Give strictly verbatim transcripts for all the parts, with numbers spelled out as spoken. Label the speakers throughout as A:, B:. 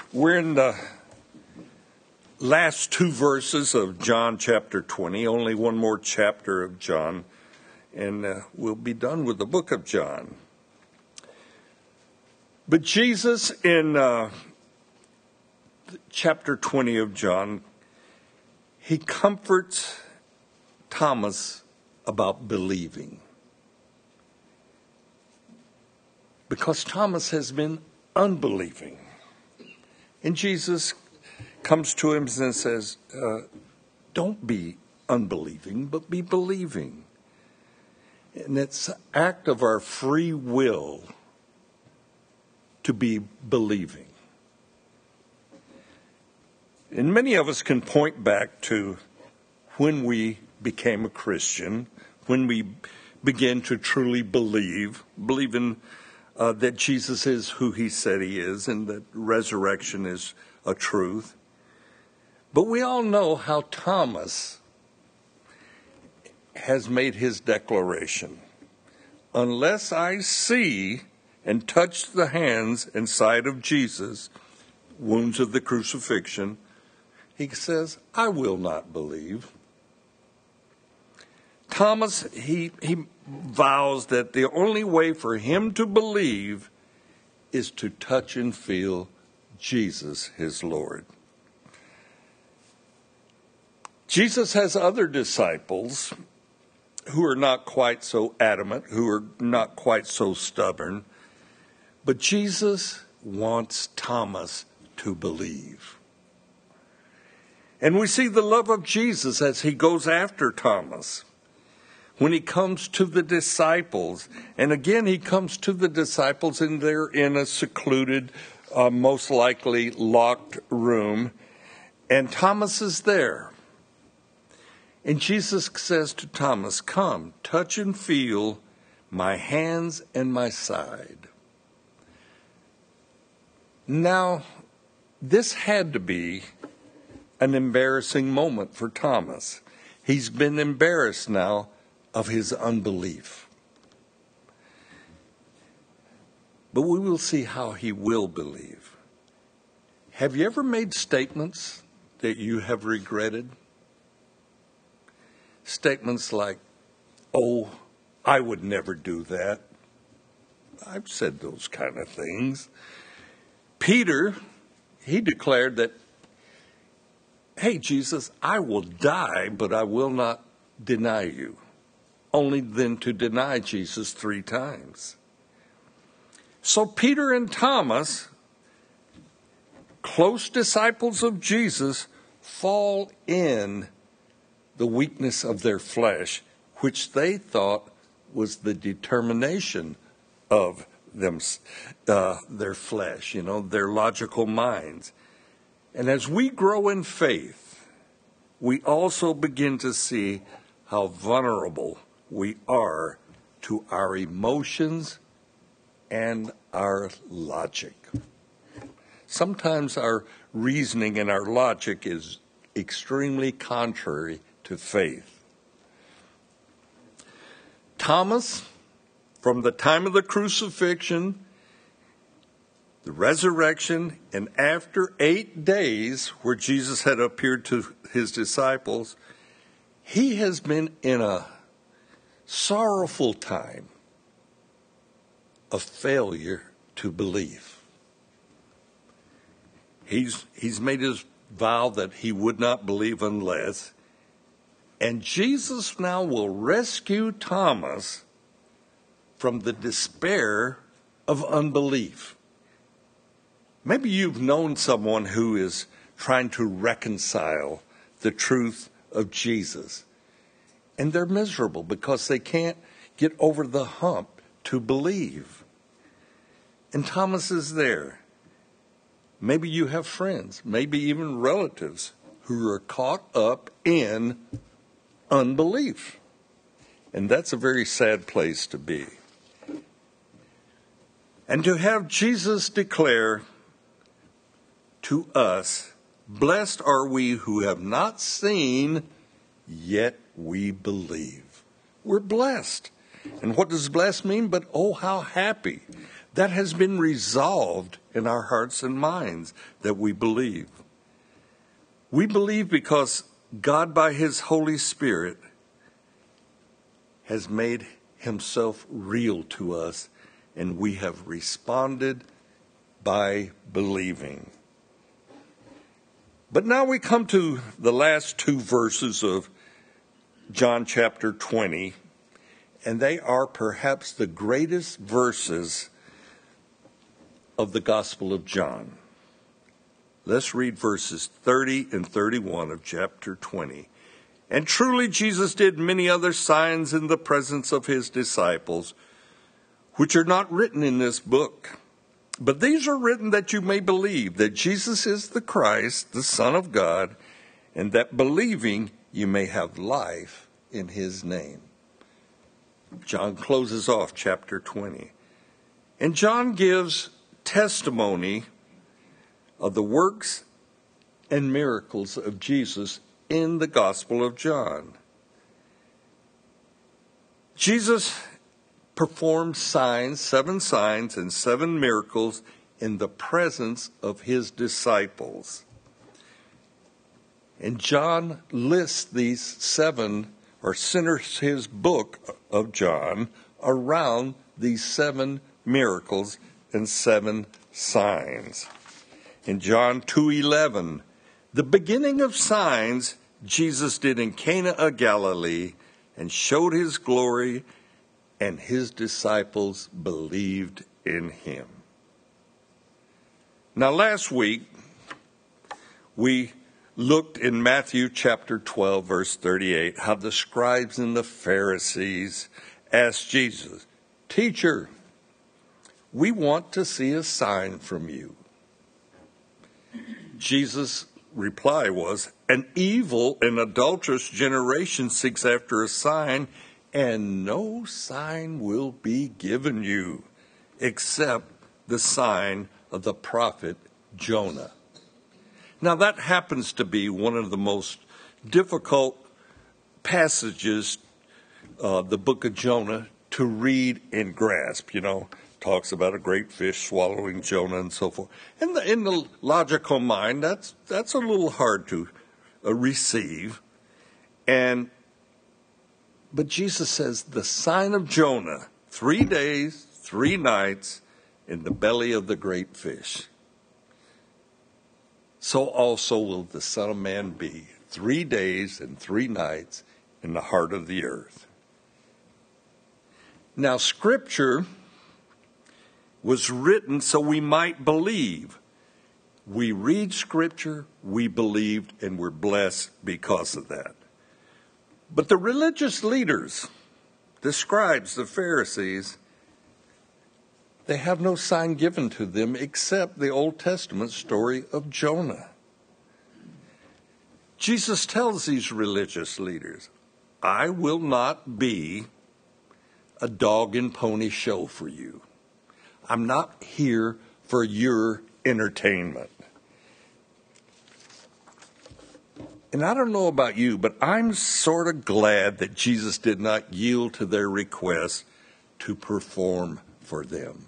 A: We're in the last two verses of John chapter twenty, only one more chapter of John, and uh, we'll be done with the book of John. But Jesus in uh, chapter twenty of John, he comforts Thomas about believing. Because Thomas has been unbelieving. And Jesus comes to him and says, uh, don't be unbelieving, but be believing. And it's an act of our free will to be believing. And many of us can point back to when we became a Christian, when we began to truly believe, believe in Uh, that Jesus is who he said he is and that resurrection is a truth. But we all know how Thomas has made his declaration. Unless I see and touch the hands and side of Jesus, wounds of the crucifixion, he says, I will not believe. Thomas, he, he vows that the only way for him to believe is to touch and feel Jesus, his Lord. Jesus has other disciples who are not quite so adamant, who are not quite so stubborn, but Jesus wants Thomas to believe. And we see the love of Jesus as he goes after Thomas. When he comes to the disciples, and again he comes to the disciples and they're in a secluded, uh, most likely locked room, and Thomas is there. And Jesus says to Thomas, come, touch and feel my hands and my side. Now, this had to be an embarrassing moment for Thomas. He's been embarrassed now of his unbelief. But we will see how he will believe. Have you ever made statements that you have regretted? Statements like, oh, I would never do that. I've said those kind of things. Peter, he declared that, hey, Jesus, I will die, but I will not deny you. Only then to deny Jesus three times. So Peter and Thomas, close disciples of Jesus, fall in the weakness of their flesh, which they thought was the determination of them, uh, their flesh, you know, their logical minds. And as we grow in faith, we also begin to see how vulnerable we are to our emotions and our logic. Sometimes our reasoning and our logic is extremely contrary to faith. Thomas, from the time of the crucifixion, the resurrection, and after eight days where Jesus had appeared to his disciples, he has been in a sorrowful time of failure to believe. He's, he's made his vow that he would not believe unless, and Jesus now will rescue Thomas from the despair of unbelief. Maybe you've known someone who is trying to reconcile the truth of Jesus. And they're miserable because they can't get over the hump to believe. And Thomas is there. Maybe you have friends, maybe even relatives who are caught up in unbelief. And that's a very sad place to be. And to have Jesus declare to us, blessed are we who have not seen, yet we believe. We're blessed. And what does blessed mean? But oh, how happy That has been resolved in our hearts and minds that we believe. We believe because God, by his Holy Spirit, has made himself real to us, and we have responded by believing. But now we come to the last two verses of John chapter twenty, and they are perhaps the greatest verses of the Gospel of John. Let's read verses thirty and thirty-one of chapter twenty. And truly Jesus did many other signs in the presence of his disciples, which are not written in this book. But these are written that you may believe that Jesus is the Christ, the Son of God, and that believing you may have life in his name. John closes off chapter twenty. And John gives testimony of the works and miracles of Jesus in the Gospel of John. Jesus performed signs, seven signs and seven miracles in the presence of his disciples. And John lists these seven, or centers his book of John around these seven miracles and seven signs. In John two eleven, the beginning of signs Jesus did in Cana of Galilee and showed his glory, and his disciples believed in him. Now, last week, we looked in Matthew chapter twelve, verse thirty-eight, how the scribes and the Pharisees asked Jesus, "Teacher, we want to see a sign from you." Jesus' reply was, "An evil and adulterous generation seeks after a sign, and no sign will be given you except the sign of the prophet Jonah." Now that happens to be one of the most difficult passages, uh, the book of Jonah, to read and grasp. You know, talks about a great fish swallowing Jonah and so forth. In the, in the logical mind, that's that's a little hard to uh, receive. And but Jesus says the sign of Jonah, three days, three nights in the belly of the great fish. So also will the Son of Man be, three days and three nights in the heart of the earth. Now, Scripture was written so we might believe. We read Scripture, we believed, and we're blessed because of that. But the religious leaders, the scribes, the Pharisees, they have no sign given to them except the Old Testament story of Jonah. Jesus tells these religious leaders, "I will not be a dog and pony show for you. I'm not here for your entertainment." And I don't know about you, but I'm sort of glad that Jesus did not yield to their request to perform for them.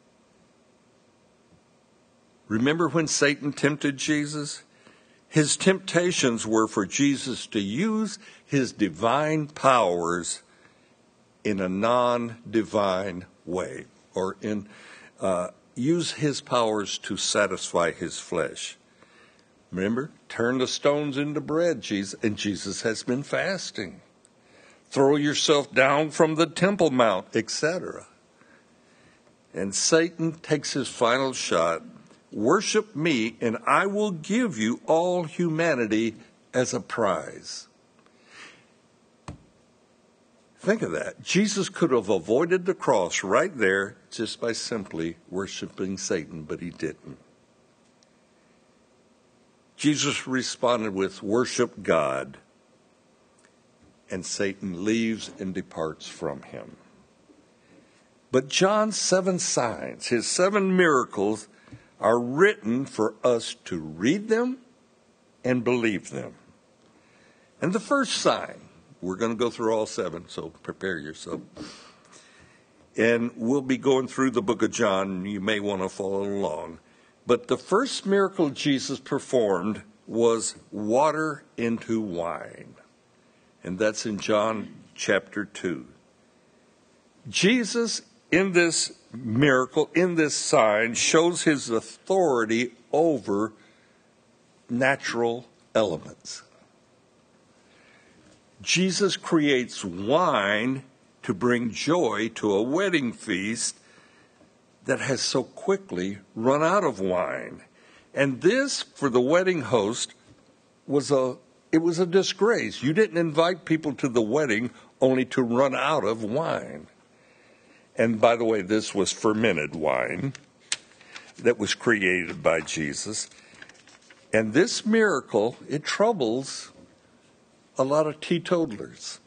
A: Remember when Satan tempted Jesus? His temptations were for Jesus to use his divine powers in a non-divine way, or in uh, use his powers to satisfy his flesh. Remember, turn the stones into bread, Jesus, and Jesus has been fasting. Throw yourself down from the Temple Mount, et cetera. And Satan takes his final shot. "Worship me, and I will give you all humanity as a prize." Think of that. Jesus could have avoided the cross right there just by simply worshiping Satan, but he didn't. Jesus responded with, "Worship God," and Satan leaves and departs from him. But John's seven signs, his seven miracles, are written for us to read them and believe them. And the first sign, we're going to go through all seven, so prepare yourself, And we'll be going through the book of John. You may want to follow along. But the first miracle Jesus performed was water into wine. And that's in John chapter two. Jesus, in this miracle, in this sign, shows his authority over natural elements. Jesus creates wine to bring joy to a wedding feast that has so quickly run out of wine. And this, for the wedding host, was a it was a disgrace. You didn't invite people to the wedding only to run out of wine. And by the way, this was fermented wine that was created by Jesus. And this miracle, it troubles a lot of teetotalers.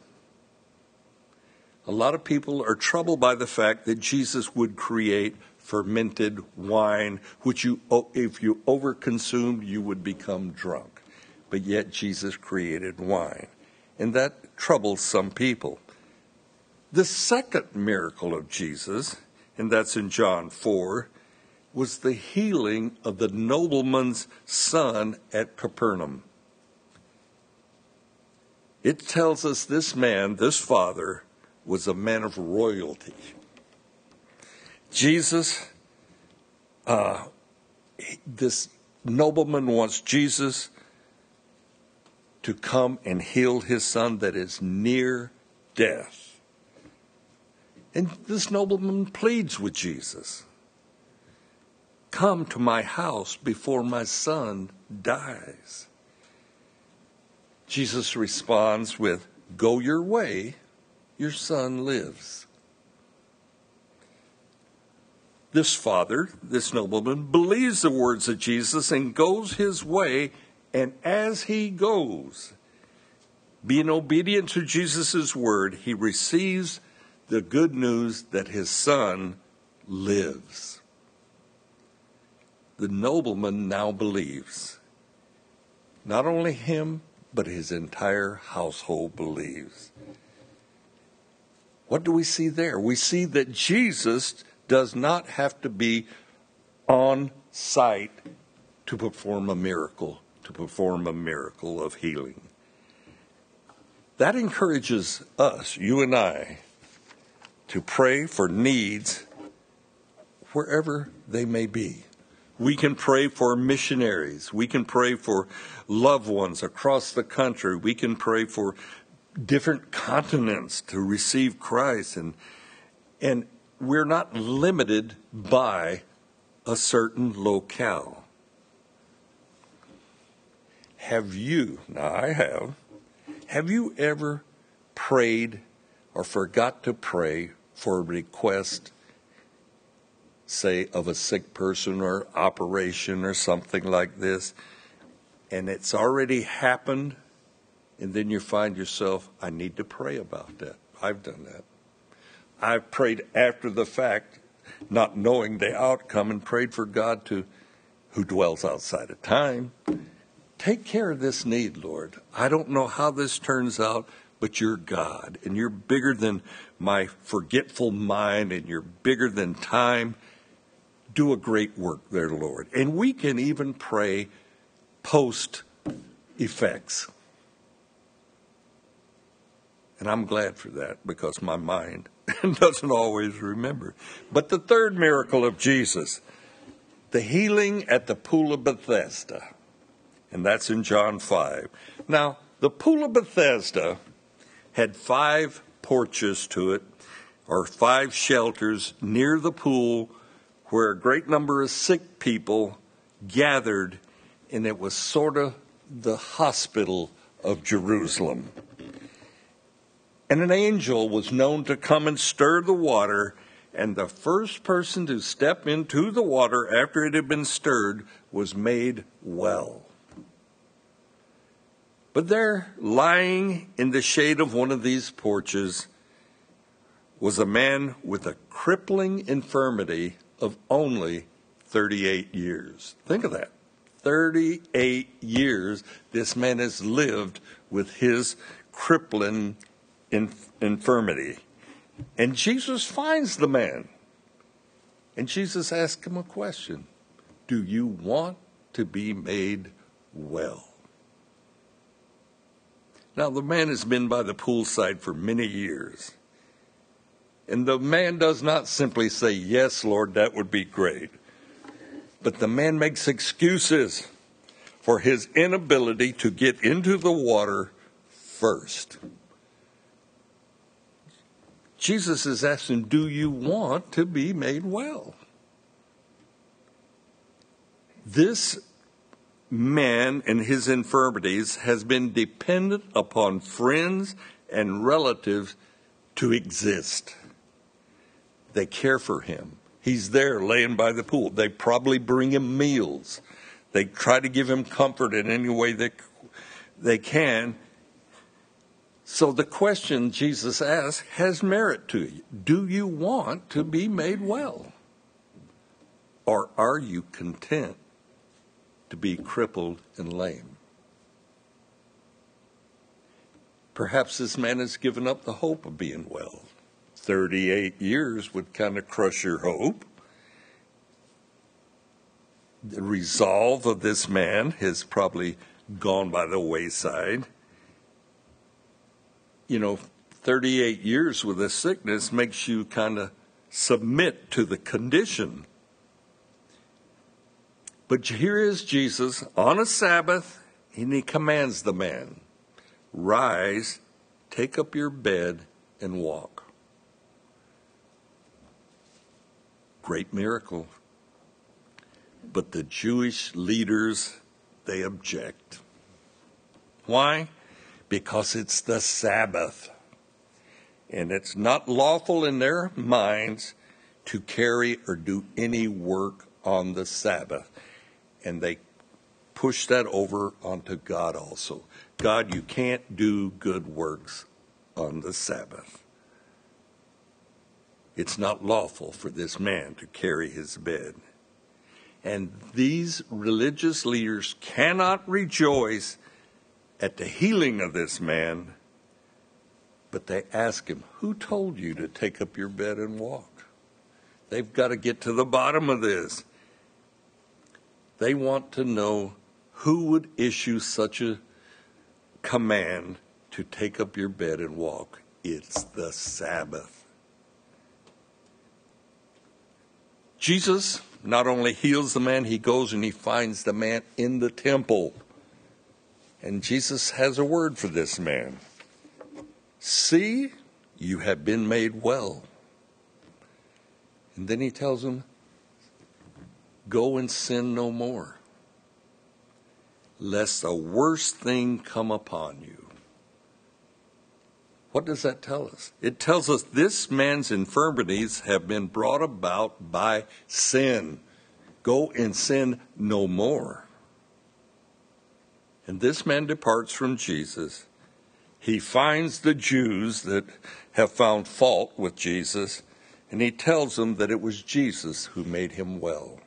A: A lot of people are troubled by the fact that Jesus would create fermented wine, which you, if you overconsumed, you would become drunk. But yet Jesus created wine. And that troubles some people. The second miracle of Jesus, and that's in John four, was the healing of the nobleman's son at Capernaum. It tells us this man, this father, was a man of royalty. Jesus, uh, this nobleman wants Jesus to come and heal his son that is near death. And this nobleman pleads with Jesus. Come to my house before my son dies. Jesus responds with, go your way, your son lives. This father, this nobleman, believes the words of Jesus and goes his way. And as he goes, being obedient to Jesus' word, he receives the good news that his son lives. The nobleman now believes. Not only him, but his entire household believes. What do we see there? We see that Jesus does not have to be on site to perform a miracle, to perform a miracle of healing. That encourages us, you and I, to pray for needs wherever they may be. We can pray for missionaries. We can pray for loved ones across the country. We can pray for different continents to receive Christ. And, and we're not limited by a certain locale. Have you, now I have, have you ever prayed or forgot to pray for a request, say, of a sick person or operation or something like this, and it's already happened, and then you find yourself, I need to pray about that. I've done that. I've prayed after the fact, not knowing the outcome, and prayed for God to, who dwells outside of time, take care of this need, Lord. I don't know how this turns out, but you're God, and you're bigger than my forgetful mind, and you're bigger than time. Do a great work there, Lord. And we can even pray post effects. And I'm glad for that, because my mind doesn't always remember. But the third miracle of Jesus, the healing at the Pool of Bethesda. And that's in John five. Now, the Pool of Bethesda had five porches to it, or five shelters near the pool, where a great number of sick people gathered, and it was sort of the hospital of Jerusalem. And an angel was known to come and stir the water, and the first person to step into the water after it had been stirred was made well. But there, lying in the shade of one of these porches, was a man with a crippling infirmity of only thirty-eight years. Think of that. thirty-eight years this man has lived with his crippling in, infirmity. And Jesus finds the man. And Jesus asks him a question. Do you want to be made well? Now, the man has been by the poolside for many years. And the man does not simply say, yes, Lord, that would be great. But the man makes excuses for his inability to get into the water first. Jesus is asking, do you want to be made well? This man and his infirmities has been dependent upon friends and relatives to exist. They care for him. He's there laying by the pool. They probably bring him meals. They try to give him comfort in any way that they can. So the question Jesus asks has merit to you. Do you want to be made well? Or are you content to be crippled and lame? Perhaps this man has given up the hope of being well. thirty-eight years would kind of crush your hope. The resolve of this man has probably gone by the wayside. You know, thirty-eight years with a sickness makes you kind of submit to the condition. But here is Jesus on a Sabbath, and he commands the man, rise, take up your bed, and walk. Great miracle. But the Jewish leaders, they object. Why? Because it's the Sabbath. And it's not lawful in their minds to carry or do any work on the Sabbath. And they push that over onto God also. God, you can't do good works on the Sabbath. It's not lawful for this man to carry his bed. And these religious leaders cannot rejoice at the healing of this man, but they ask him, who told you to take up your bed and walk? They've got to get to the bottom of this. They want to know who would issue such a command to take up your bed and walk. It's the Sabbath. Jesus not only heals the man, he goes and he finds the man in the temple. And Jesus has a word for this man. See, you have been made well. And then he tells him, go and sin no more, lest a worse thing come upon you. What does that tell us? It tells us this man's infirmities have been brought about by sin. Go and sin no more. And this man departs from Jesus. He finds the Jews that have found fault with Jesus, and he tells them that it was Jesus who made him well.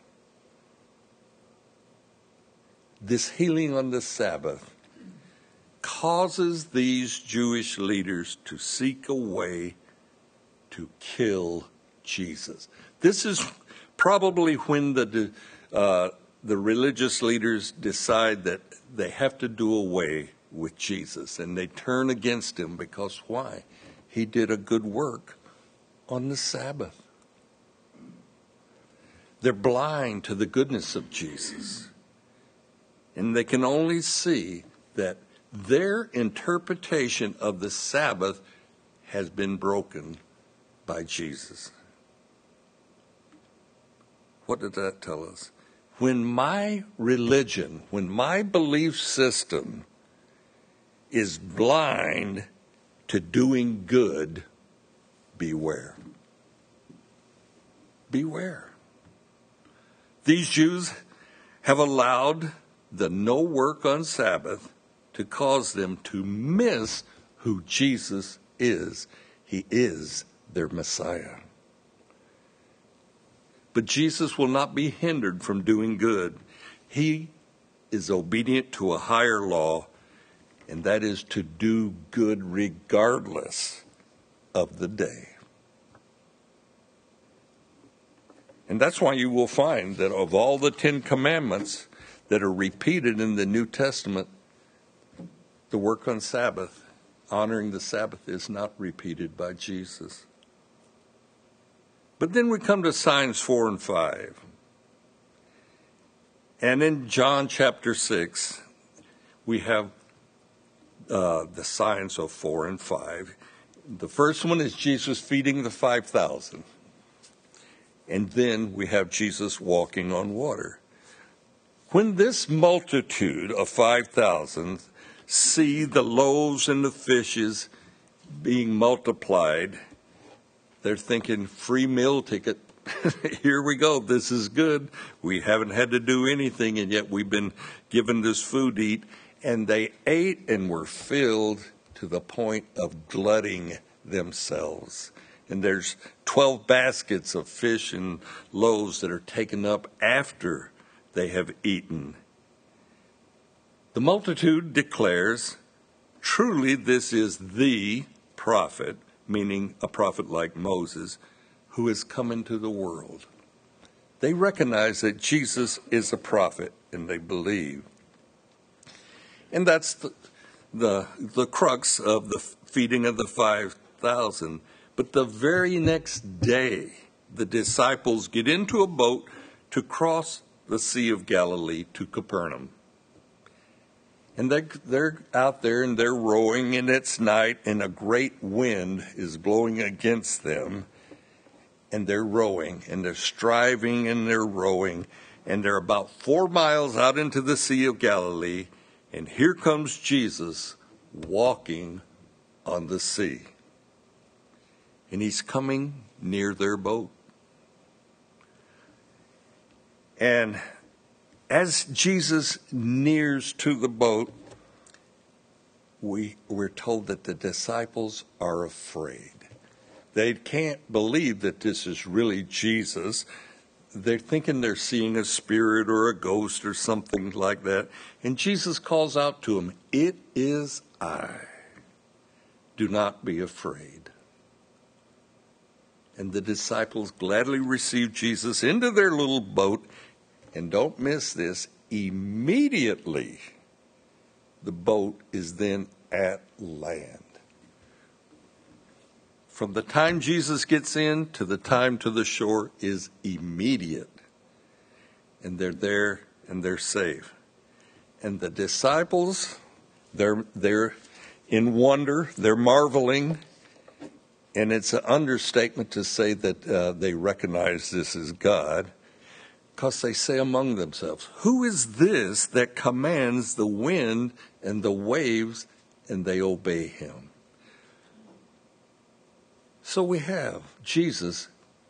A: This healing on the Sabbath causes these Jewish leaders to seek a way to kill Jesus. This is probably when the uh, the religious leaders decide that they have to do away with Jesus, and they turn against him because why? He did a good work on the Sabbath. They're blind to the goodness of Jesus, and they can only see that their interpretation of the Sabbath has been broken by Jesus. What did that tell us? When my religion, when my belief system is blind to doing good, beware. Beware. These Jews have allowed the no work on Sabbath to cause them to miss who Jesus is. He is their Messiah. But Jesus will not be hindered from doing good. He is obedient to a higher law, and that is to do good regardless of the day. And that's why you will find that of all the Ten Commandments that are repeated in the New Testament, the work on Sabbath, honoring the Sabbath, is not repeated by Jesus. But then we come to signs four and five. And in John chapter six, we have uh, the signs of four and five. The first one is Jesus feeding the five thousand. And then we have Jesus walking on water. When this multitude of five thousand see the loaves and the fishes being multiplied, they're thinking, free meal ticket. Here we go. This is good. We haven't had to do anything, and yet we've been given this food to eat. And they ate and were filled to the point of glutting themselves. And there's twelve baskets of fish and loaves that are taken up after they have eaten. The multitude declares, truly this is the prophet, meaning a prophet like Moses, who has come into the world. They recognize that Jesus is a prophet, and they believe. And that's the, the, the crux of the feeding of the five thousand. But the very next day, the disciples get into a boat to cross the Sea of Galilee to Capernaum. And they're, they're out there and they're rowing, and it's night, and a great wind is blowing against them. And they're rowing, and they're striving, and they're rowing, and they're about four miles out into the Sea of Galilee, and here comes Jesus walking on the sea. And he's coming near their boat. And as Jesus nears to the boat, we, we're told that the disciples are afraid. They can't believe that this is really Jesus. They're thinking they're seeing a spirit or a ghost or something like that. And Jesus calls out to them, "It is I. Do not be afraid." And the disciples gladly receive Jesus into their little boat. And don't miss this, immediately the boat is then at land. From the time Jesus gets in to the time to the shore is immediate. And they're there and they're safe. And the disciples, they're, they're in wonder, they're marveling. And it's an understatement to say that uh, they recognize this as God, because they say among themselves, "Who is this that commands the wind and the waves, and they obey him?" So we have Jesus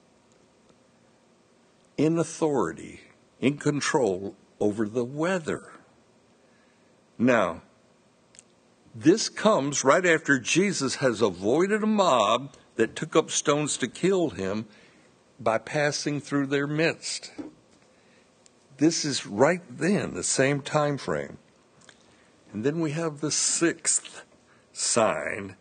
A: in authority, in control over the weather. Now, this comes right after Jesus has avoided a mob that took up stones to kill him by passing through their midst. This is right then, the same time frame. And then we have the sixth sign.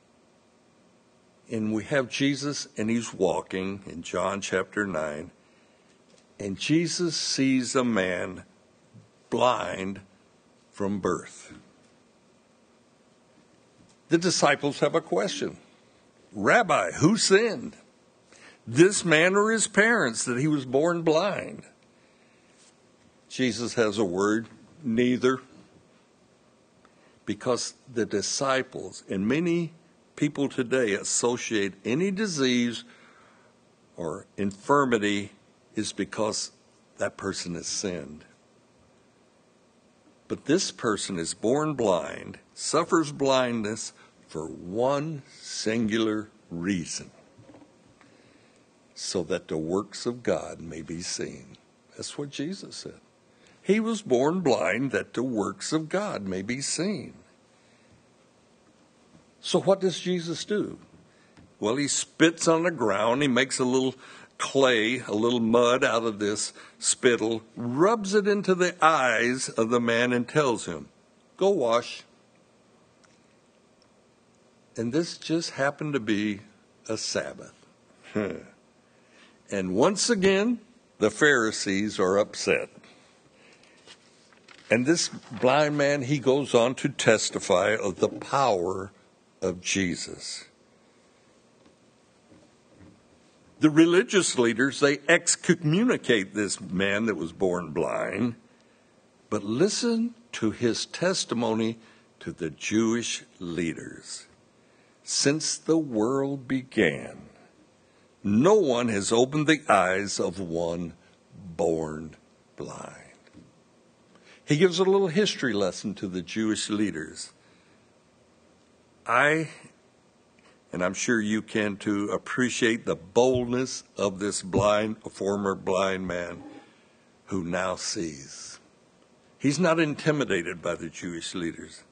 A: And we have Jesus, and he's walking in John chapter nine. And Jesus sees a man blind from birth. The disciples have a question. "Rabbi, who sinned? This man or his parents that he was born blind?" Jesus has a word, neither. Because the disciples and many people today associate any disease or infirmity is because that person has sinned. But this person is born blind, suffers blindness for one singular reason: so that the works of God may be seen. That's what Jesus said. He was born blind that the works of God may be seen. So what does Jesus do? Well, he spits on the ground. He makes a little clay, a little mud out of this spittle, rubs it into the eyes of the man and tells him, "Go wash." And this just happened to be a Sabbath. And once again, the Pharisees are upset. And this blind man, he goes on to testify of the power of Jesus. The religious leaders, they excommunicate this man that was born blind. But listen to his testimony to the Jewish leaders. Since the world began, no one has opened the eyes of one born blind. He gives a little history lesson to the Jewish leaders. I, and I'm sure you can too, appreciate the boldness of this blind, former blind man who now sees. He's not intimidated by the Jewish leaders.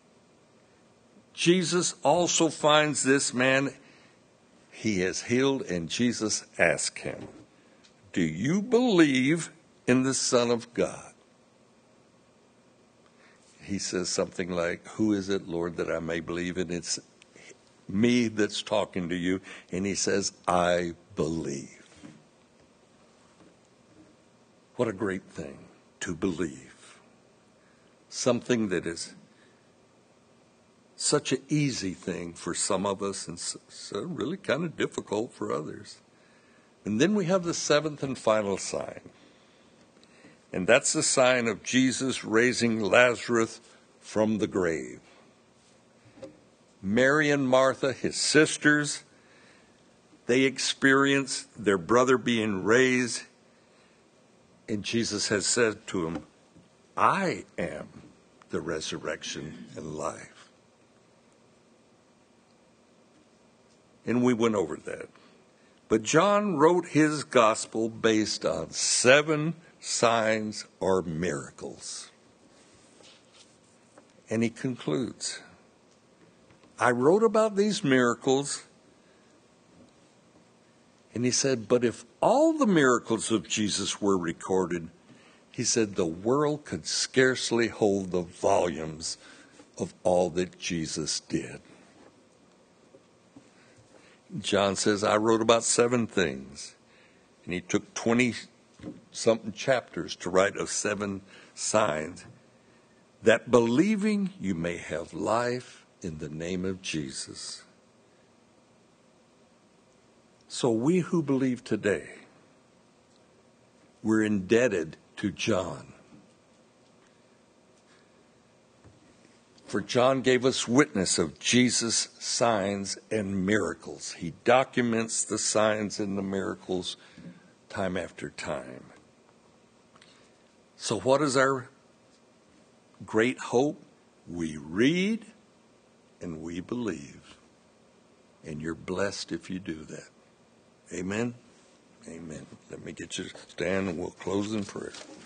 A: Jesus also finds this man he has healed, and Jesus asks him, do you believe in the Son of God? He says something like, who is it, Lord, that I may believe? And it's me that's talking to you. And he says, I believe. What a great thing to believe. Something that is such an easy thing for some of us and so really kind of difficult for others. And then we have the seventh and final sign. And that's the sign of Jesus raising Lazarus from the grave. Mary and Martha, his sisters, they experience their brother being raised. And Jesus has said to them, I am the resurrection and life. And we went over that. But John wrote his gospel based on seven signs or miracles. And he concludes, I wrote about these miracles, and he said, but if all the miracles of Jesus were recorded, he said, the world could scarcely hold the volumes of all that Jesus did. John says, I wrote about seven things, and he took twenty-something chapters to write of seven signs, that believing you may have life in the name of Jesus. So we who believe today, we're indebted to John. For John gave us witness of Jesus' signs and miracles. He documents the signs and the miracles time after time. So what is our great hope? We read and we believe. And you're blessed if you do that. Amen? Amen. Let me get you to stand and we'll close in prayer.